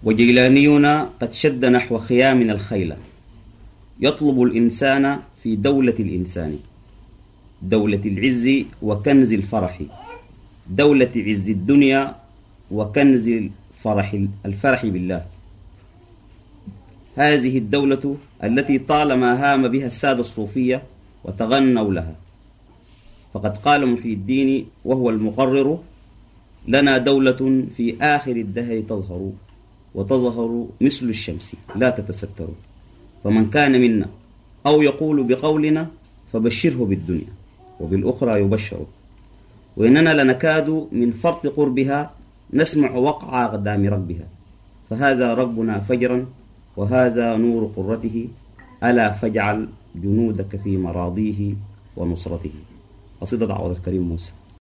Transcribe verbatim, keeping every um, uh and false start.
وجيلانينا قد شد نحو خيام الخيل، يطلب الإنسان في دولة الإنسان، دولة العز وكنز الفرح، دولة عز الدنيا وكنز الفرح الفرح بالله. هذه الدولة التي طالما هام بها السادة الصوفية وتغنوا لها. فقد قال محي الدين وهو المقرر: لنا دولة في آخر الدهر تظهر، وتظهر مثل الشمس لا تتستر، فمن كان منا أو يقول بقولنا فبشره بالدنيا وبالأخرى يبشر، وإننا لنكاد من فرط قربها نسمع وقع أقدام ربها، فهذا ربنا فجرا وهذا نور قرته، ألا فاجعل جنودك في مراضيه ونصرته. قصيدة عوض الكريم موسى.